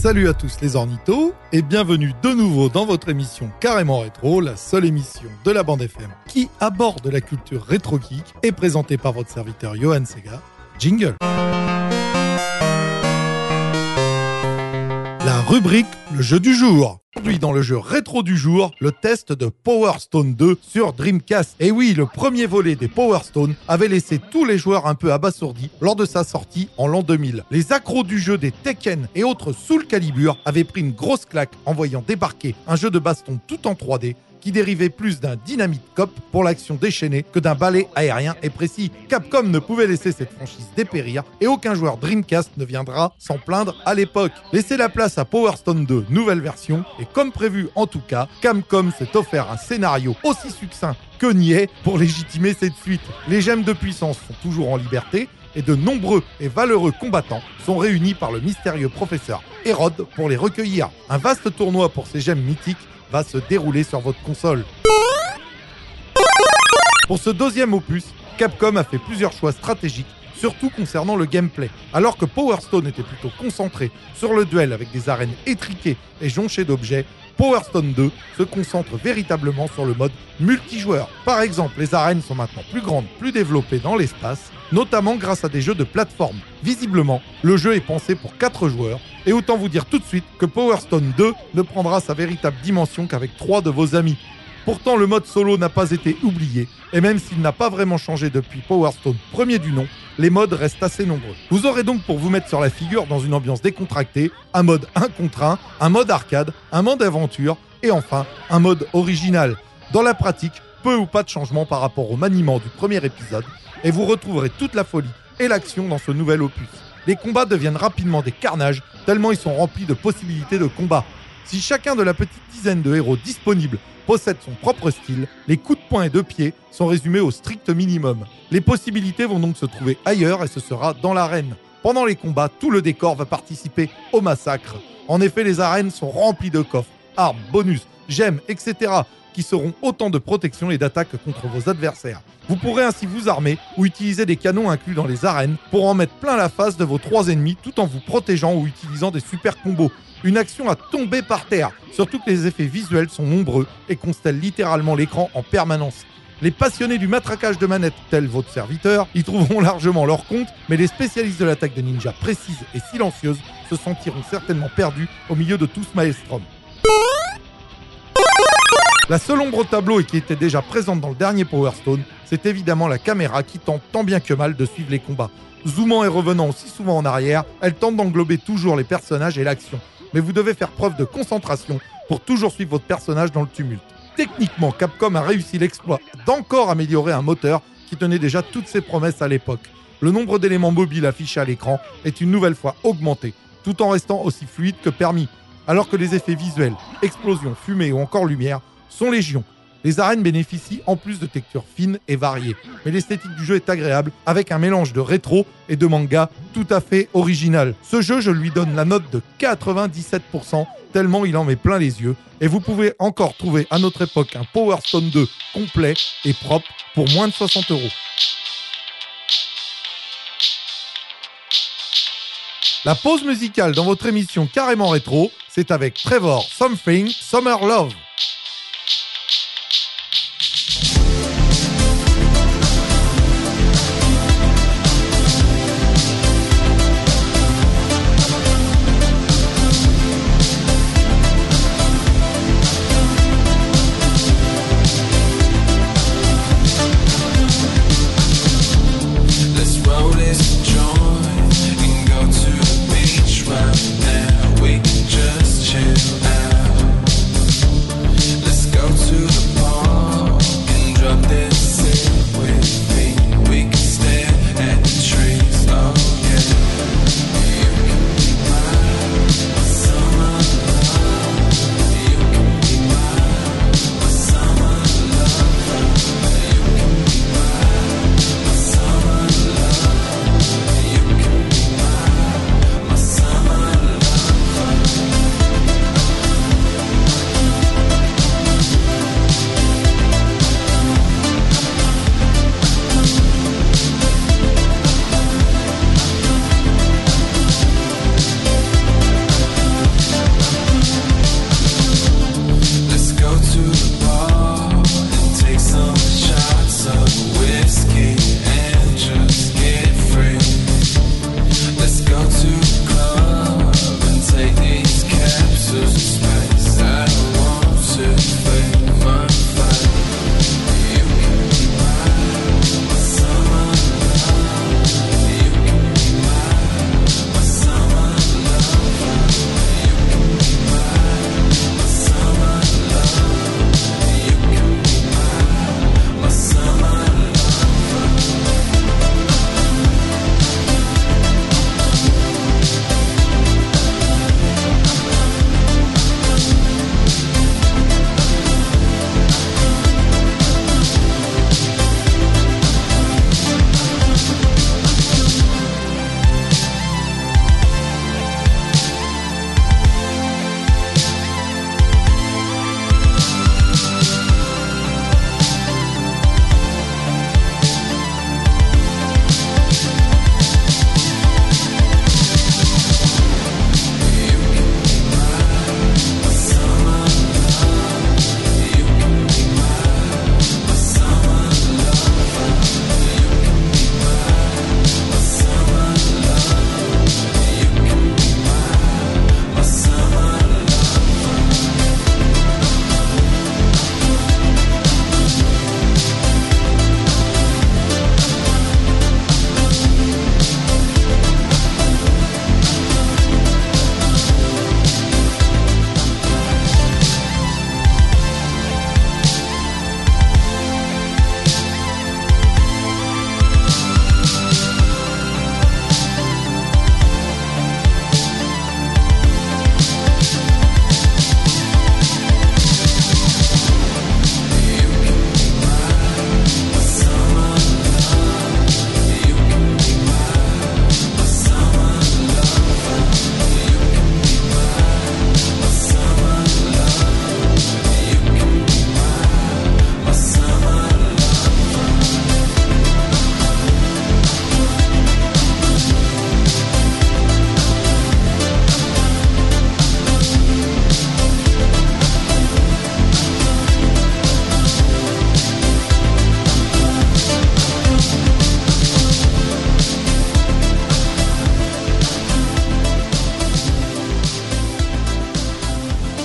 Salut à tous les ornithos et bienvenue de nouveau dans votre émission Carrément Rétro, la seule émission de la bande FM qui aborde la culture rétro-geek et présentée par votre serviteur Johan Sega. Jingle. La rubrique Le jeu du jour. Aujourd'hui dans le jeu rétro du jour, le test de Power Stone 2 sur Dreamcast. Et oui, le premier volet des Power Stone avait laissé tous les joueurs un peu abasourdis lors de sa sortie en l'an 2000. Les accros du jeu des Tekken et autres Soul Calibur avaient pris une grosse claque en voyant débarquer un jeu de baston tout en 3D qui dérivait plus d'un dynamite cop pour l'action déchaînée que d'un balai aérien et précis. Capcom ne pouvait laisser cette franchise dépérir et aucun joueur Dreamcast ne viendra s'en plaindre à l'époque. Laissez la place à Power Stone 2, nouvelle version, et comme prévu en tout cas, Capcom s'est offert un scénario aussi succinct que niais pour légitimer cette suite. Les gemmes de puissance sont toujours en liberté et de nombreux et valeureux combattants sont réunis par le mystérieux professeur Hérode pour les recueillir. Un vaste tournoi pour ces gemmes mythiques va se dérouler sur votre console. Pour ce deuxième opus, Capcom a fait plusieurs choix stratégiques, surtout concernant le gameplay. Alors que Power Stone était plutôt concentré sur le duel avec des arènes étriquées et jonchées d'objets, Power Stone 2 se concentre véritablement sur le mode multijoueur. Par exemple, les arènes sont maintenant plus grandes, plus développées dans l'espace, notamment grâce à des jeux de plateforme. Visiblement, le jeu est pensé pour 4 joueurs, et autant vous dire tout de suite que Power Stone 2 ne prendra sa véritable dimension qu'avec 3 de vos amis. Pourtant, le mode solo n'a pas été oublié, et même s'il n'a pas vraiment changé depuis Power Stone premier du nom, les modes restent assez nombreux. Vous aurez donc pour vous mettre sur la figure dans une ambiance décontractée, un mode 1 contre 1, un mode arcade, un mode aventure, et enfin, un mode original. Dans la pratique, peu ou pas de changement par rapport au maniement du premier épisode, et vous retrouverez toute la folie et l'action dans ce nouvel opus. Les combats deviennent rapidement des carnages, tellement ils sont remplis de possibilités de combat. Si chacun de la petite dizaine de héros disponibles possède son propre style, les coups de poing et de pied sont résumés au strict minimum. Les possibilités vont donc se trouver ailleurs et ce sera dans l'arène. Pendant les combats, tout le décor va participer au massacre. En effet, les arènes sont remplies de coffres, armes, bonus, gemmes, etc. qui seront autant de protection et d'attaque contre vos adversaires. Vous pourrez ainsi vous armer ou utiliser des canons inclus dans les arènes pour en mettre plein la face de vos 3 ennemis tout en vous protégeant ou utilisant des super combos. Une action à tomber par terre, surtout que les effets visuels sont nombreux et constellent littéralement l'écran en permanence. Les passionnés du matraquage de manette, tels votre serviteur, y trouveront largement leur compte, mais les spécialistes de l'attaque de ninja précise et silencieuse se sentiront certainement perdus au milieu de tout ce maelstrom. La seule ombre au tableau et qui était déjà présente dans le dernier Power Stone, c'est évidemment la caméra qui tente tant bien que mal de suivre les combats. Zoomant et revenant aussi souvent en arrière, elle tente d'englober toujours les personnages et l'action. Mais vous devez faire preuve de concentration pour toujours suivre votre personnage dans le tumulte. Techniquement, Capcom a réussi l'exploit d'encore améliorer un moteur qui tenait déjà toutes ses promesses à l'époque. Le nombre d'éléments mobiles affichés à l'écran est une nouvelle fois augmenté, tout en restant aussi fluide que permis, alors que les effets visuels, explosions, fumée ou encore lumière sont légion. Les arènes bénéficient en plus de textures fines et variées, mais l'esthétique du jeu est agréable avec un mélange de rétro et de manga tout à fait original. Ce jeu, je lui donne la note de 97%, tellement il en met plein les yeux, et vous pouvez encore trouver à notre époque un Power Stone 2 complet et propre pour moins de 60 €. La pause musicale dans votre émission Carrément Rétro, c'est avec Trevor Something Summer Love.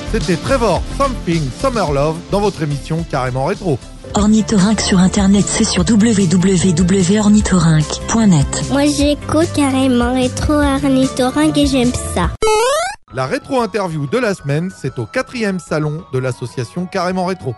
C'était Trevor Something Summer Love dans votre émission Carrément Rétro. Ornithorynque sur internet, c'est sur www.ornithorynque.net. Moi j'écoute Carrément Rétro Ornithorynque et j'aime ça. La rétro-interview de la semaine, c'est au 4e salon de l'association Carrément Rétro.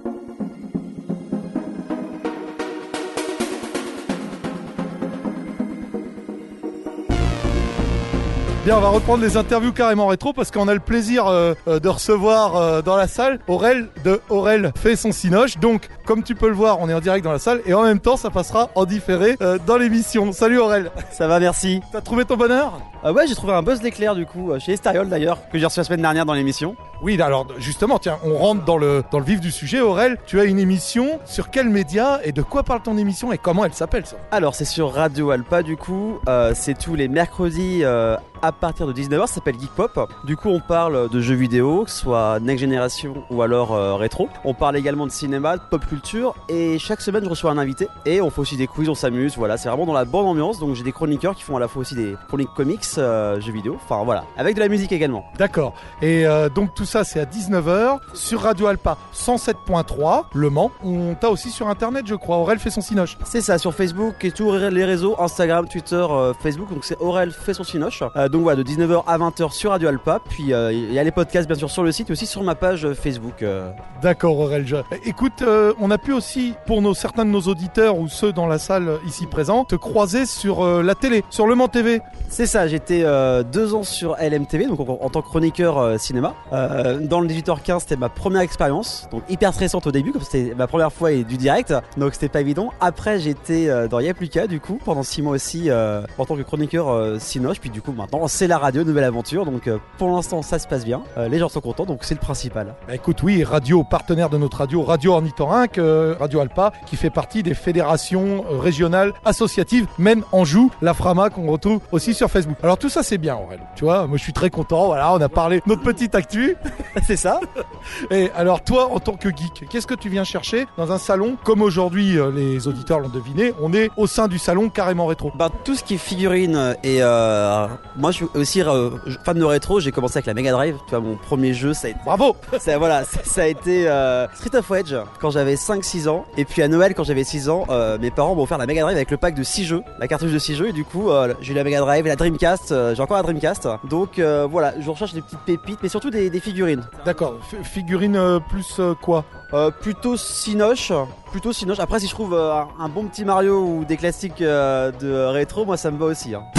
Bien, on va reprendre les interviews Carrément Rétro parce qu'on a le plaisir de recevoir dans la salle Aurel de Aurel fait son cinoche. Donc, comme tu peux le voir, on est en direct dans la salle et en même temps, ça passera en différé dans l'émission. Salut Aurel. Ça va, merci. T'as trouvé ton bonheur ? Ouais, j'ai trouvé un buzz d'éclair du coup, chez Estariol d'ailleurs, que j'ai reçu la semaine dernière dans l'émission. Oui, alors justement, tiens, on rentre dans le vif du sujet. Aurel, tu as une émission sur quel média et de quoi parle ton émission et comment elle s'appelle ça ? Alors, c'est sur Radio Alpa du coup, c'est tous les mercredis à partir de 19h, ça s'appelle Geek Pop. Du coup, on parle de jeux vidéo, que ce soit Next Generation ou alors rétro. On parle également de cinéma, de pop culture et chaque semaine, je reçois un invité et on fait aussi des quiz, on s'amuse. Voilà, c'est vraiment dans la bonne ambiance. Donc, j'ai des chroniqueurs qui font à la fois aussi des chroniques comics, jeux vidéo, enfin voilà, avec de la musique également. D'accord. Et donc tout ça c'est à 19h sur Radio Alpa 107.3 Le Mans. On t'a aussi sur internet je crois, Aurel fait son cinoche. C'est ça, sur Facebook et tous les réseaux, Instagram, Twitter, Facebook, donc c'est Aurel fait son cinoche. Donc voilà, de 19h à 20h sur Radio Alpa, puis il y a les podcasts bien sûr sur le site et aussi sur ma page Facebook. D'accord Aurel. Écoute, on a pu aussi, pour certains de nos auditeurs ou ceux dans la salle ici présents, te croiser sur la télé, sur Le Mans TV. C'est ça, j'étais 2 ans sur LMTV, donc en tant que chroniqueur cinéma. Dans le 18h15, c'était ma première expérience, donc hyper stressante au début, comme c'était ma première fois et du direct, donc c'était pas évident. Après, j'étais dans Y'a plus qu'à, du coup, pendant 6 mois aussi, en tant que chroniqueur cinoche, puis du coup, maintenant, c'est la radio, nouvelle aventure, donc pour l'instant, ça se passe bien, les gens sont contents, donc c'est le principal. Bah écoute, oui, radio, partenaire de notre radio, Radio Ornithorynque, Radio Alpa, qui fait partie des fédérations régionales associatives, Maine, Anjou, la Frama, qu'on retrouve aussi sur Facebook. Alors tout ça, c'est bien, Aurel, tu vois, moi je suis très content, voilà, on a parlé de notre petite actu. C'est ça. Et alors toi, en tant que geek, qu'est-ce que tu viens chercher dans un salon comme aujourd'hui, les auditeurs l'ont deviné, on est au sein du salon Carrément Rétro. Bah, tout ce qui est figurines et moi je suis aussi fan de rétro, j'ai commencé avec la Mega Drive, tu vois, mon premier jeu ça a été... Bravo. ça a été Street of Rage quand j'avais 5-6 ans et puis à Noël quand j'avais 6 ans, mes parents m'ont offert la Mega Drive avec le pack de 6 jeux, la cartouche de 6 jeux et du coup j'ai eu la Mega Drive et la Dreamcast, j'ai encore la Dreamcast, donc voilà, je recherche des petites pépites mais surtout des figurines. D'accord, figurines plus quoi plutôt Cinoche. Après si je trouve un bon petit Mario ou des classiques de rétro, moi ça me va aussi hein.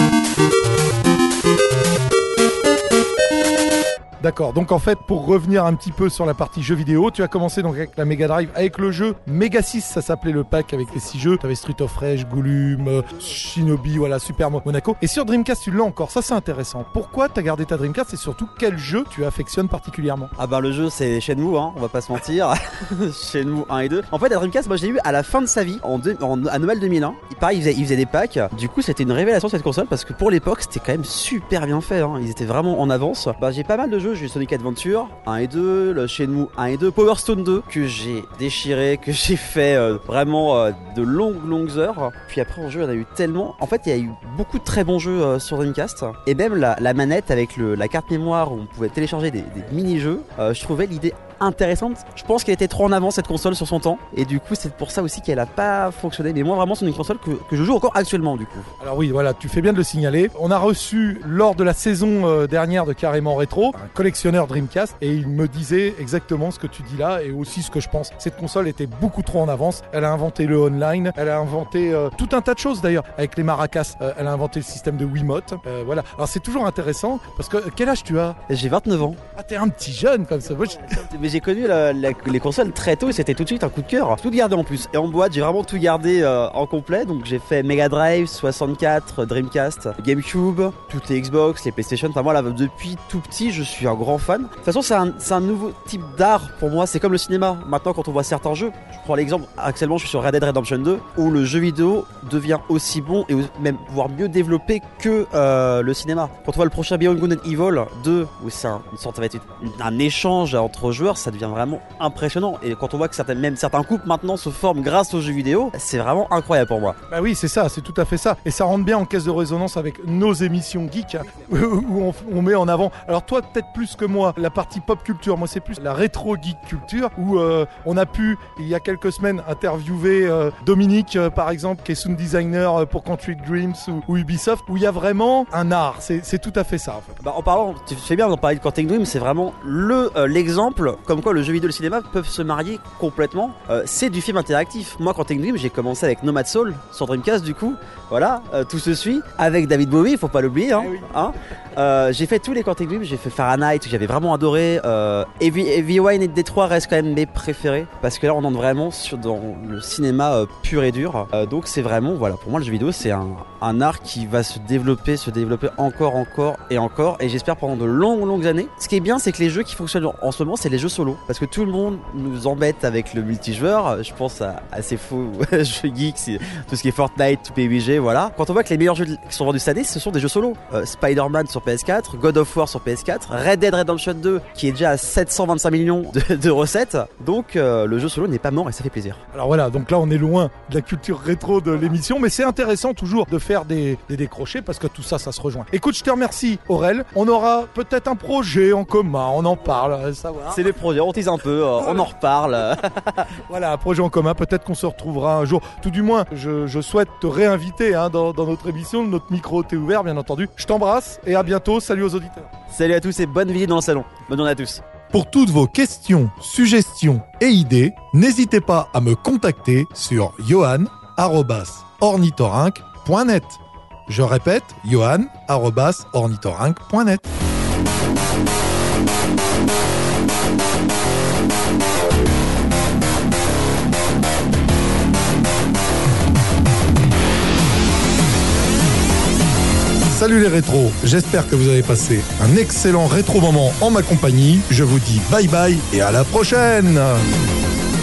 D'accord, donc en fait, pour revenir un petit peu sur la partie jeux vidéo, tu as commencé donc avec la Mega Drive, avec le jeu Mega 6, ça s'appelait le pack avec les 6 jeux. Tu avais Street of Rage, Gollum, Shinobi, voilà, Super Monaco. Et sur Dreamcast, tu l'as encore, ça c'est intéressant. Pourquoi tu as gardé ta Dreamcast et surtout quel jeu tu affectionnes particulièrement ? Ah bah le jeu c'est Shenmue, hein, on va pas se mentir. Shenmue 1 et 2. En fait la Dreamcast, moi je l'ai eu à la fin de sa vie, à Noël 2001. Pareil, il faisait des packs. Du coup c'était une révélation cette console parce que pour l'époque c'était quand même super bien fait, hein. Ils étaient vraiment en avance. Bah j'ai pas mal de jeux. J'ai eu Sonic Adventure 1 et 2, le Shenmue 1 et 2, Power Stone 2 que j'ai déchiré, que j'ai fait vraiment de longues heures. Puis après en jeu il y en a eu tellement. En fait il y a eu beaucoup de très bons jeux sur Dreamcast. Et même la manette avec la carte mémoire où on pouvait télécharger des mini-jeux, je trouvais l'idée intéressante. Je pense qu'elle était trop en avant cette console sur son temps et du coup c'est pour ça aussi qu'elle a pas fonctionné, mais moi vraiment c'est une console que je joue encore actuellement du coup. Alors oui voilà, tu fais bien de le signaler. On a reçu lors de la saison dernière de Carrément Rétro un collectionneur Dreamcast et il me disait exactement ce que tu dis là et aussi ce que je pense. Cette console était beaucoup trop en avance, elle a inventé le online, elle a inventé tout un tas de choses d'ailleurs avec les maracas, elle a inventé le système de Wiimote, voilà. Alors c'est toujours intéressant parce que quel âge tu as ? J'ai 29 ans. Ah t'es un petit jeune comme ça. Moi, mais j'ai connu les consoles très tôt et c'était tout de suite un coup de cœur. Tout gardé en plus. Et en boîte, j'ai vraiment tout gardé en complet. Donc j'ai fait Mega Drive, 64, Dreamcast, GameCube, toutes les Xbox, les PlayStation. Enfin moi là, depuis tout petit, je suis un grand fan. De toute façon, c'est un nouveau type d'art pour moi. C'est comme le cinéma. Maintenant, quand on voit certains jeux, je prends l'exemple. Actuellement, je suis sur Red Dead Redemption 2 où le jeu vidéo devient aussi bon et même voire mieux développé que le cinéma. Quand on voit le prochain Beyond Good and Evil 2 où c'est une sorte, ça va être un échange entre joueurs. joueurs, ça devient vraiment impressionnant. Et quand on voit que certains couples maintenant se forment grâce aux jeux vidéo, c'est vraiment incroyable pour moi. Bah oui, c'est ça, c'est tout à fait ça. Et ça rentre bien en caisse de résonance avec nos émissions geek, où on met en avant, alors toi peut-être plus que moi, la partie pop culture. Moi c'est plus la rétro geek culture, où on a pu, il y a quelques semaines, interviewer Dominique, par exemple, qui est sound designer pour Country Dreams ou Ubisoft, où il y a vraiment un art. C'est tout à fait ça. En fait. Bah, en parlant, tu fais bien d'en parler de Quantic Dream, c'est vraiment l'exemple comme quoi le jeu vidéo et le cinéma peuvent se marier complètement. C'est du film interactif. Moi, Quantic Dream, j'ai commencé avec Nomad Soul sur Dreamcast, du coup, voilà, tout se suit avec David Bowie, faut pas l'oublier, hein. Oui. J'ai fait tous les Quantic Dream, j'ai fait Fahrenheit, que j'avais vraiment adoré. Heavy Wine et Détroit restent quand même mes préférés parce que là, on entre vraiment dans le cinéma pur et dur. Donc, c'est vraiment, voilà, pour moi, le jeu vidéo, c'est un art qui va se développer encore et encore, et j'espère pendant de longues années. Ce qui est bien, c'est que les jeux qui fonctionnent en ce moment, c'est les jeux solo, parce que tout le monde nous embête avec le multijoueur. Je pense à ces faux jeux geeks, tout ce qui est Fortnite, tout PUBG, voilà. Quand on voit que les meilleurs jeux qui sont vendus cette année, ce sont des jeux solo. Spider-Man sur PS4, God of War sur PS4, Red Dead Redemption 2 qui est déjà à 725 millions de recettes. Donc le jeu solo n'est pas mort et ça fait plaisir. Alors voilà, donc là on est loin de la culture rétro de l'émission, mais c'est intéressant toujours de faire des décrochés parce que tout ça se rejoint. Écoute, je te remercie Aurel. On aura peut-être un projet en commun, on en parle, savoir. C'est les projets, on tease un peu, on en reparle. Voilà, un projet en commun, peut-être qu'on se retrouvera un jour. Tout du moins, je souhaite te réinviter dans notre émission, notre micro t'est ouvert bien entendu. Je t'embrasse et à bientôt, salut aux auditeurs. Salut à tous et bonne visite dans le salon. Bonne journée à tous. Pour toutes vos questions, suggestions et idées, n'hésitez pas à me contacter sur johan@ornithorynque.net. Je répète, johan@ornithorynque.net. Salut les rétros, j'espère que vous avez passé un excellent rétro moment en ma compagnie. Je vous dis bye bye et à la prochaine.